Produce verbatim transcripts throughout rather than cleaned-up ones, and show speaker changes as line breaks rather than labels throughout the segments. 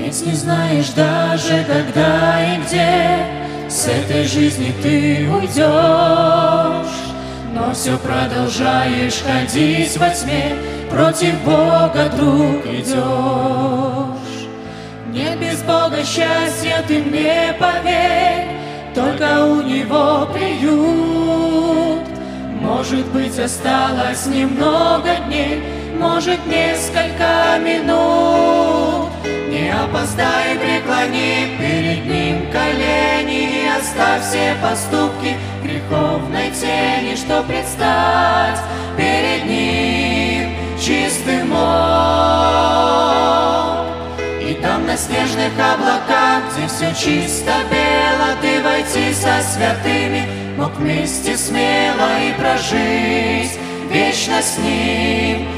Ведь не знаешь даже, когда и где с этой жизни ты уйдешь, но все продолжаешь ходить во тьме, против Бога, друг, идешь. Нет без Бога счастья, ты мне поверь, только у Него приют. Может быть, осталось немного дней, может, несколько минут. Не опоздай, преклони перед Ним колени и оставь все поступки греховной тени, что предстать перед Ним чистым мог. И там на снежных облаках, где все чисто бело, ты войти со святыми мог вместе смело и прожить вечно с Ним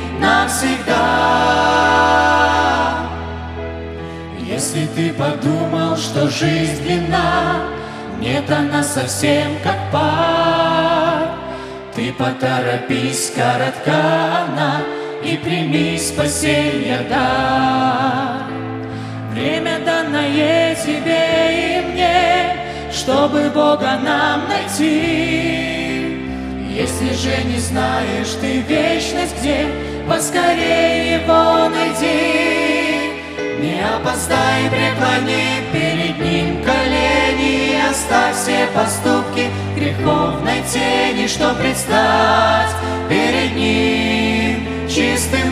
навсегда. Если ты подумал, что жизнь длинна, нет, она совсем как пар. Ты поторопись, коротка она, и прими спасенье дар. Время данное тебе и мне, чтобы Бога нам найти. Если же не знаешь ты вечность где, поскорее Его найди. Не опоздай, преклони перед Ним колени и оставь все поступки греховной тени, что предстать перед Ним чистым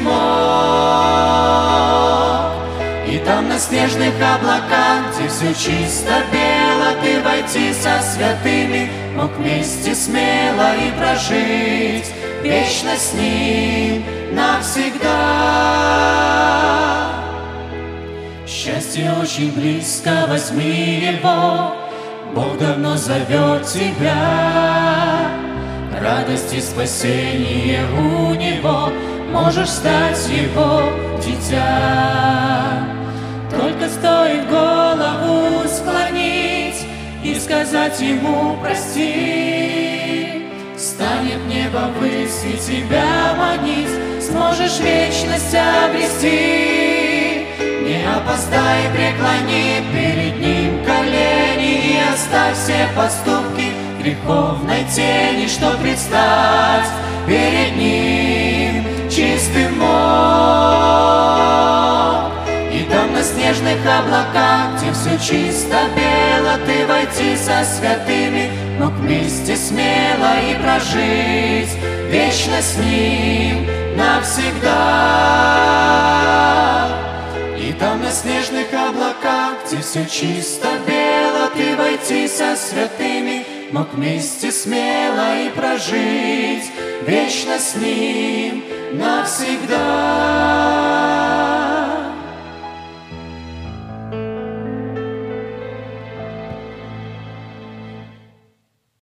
мог. И там на снежных облаках, где все чисто бело, ты войти со святыми мог вместе смело и прожить вечно с Ним навсегда. Счастье очень близко, возьми его, Бог давно зовет тебя. Радость и спасение у Него, можешь стать Его дитя. Только стоит голову склонить и сказать Ему прости. Станет небо ввысь и тебя манить, сможешь вечность обрести. Не опоздай, преклони перед Ним колени и оставь все поступки греховной тени, что предстать перед Ним чистым мог. И там на снежных облаках, где все чисто бело, ты войти со святыми мог вместе смело и прожить вечно с Ним навсегда. И там на снежных облаках, где все чисто бело, ты войти со святыми мог вместе смело и прожить вечно с Ним навсегда.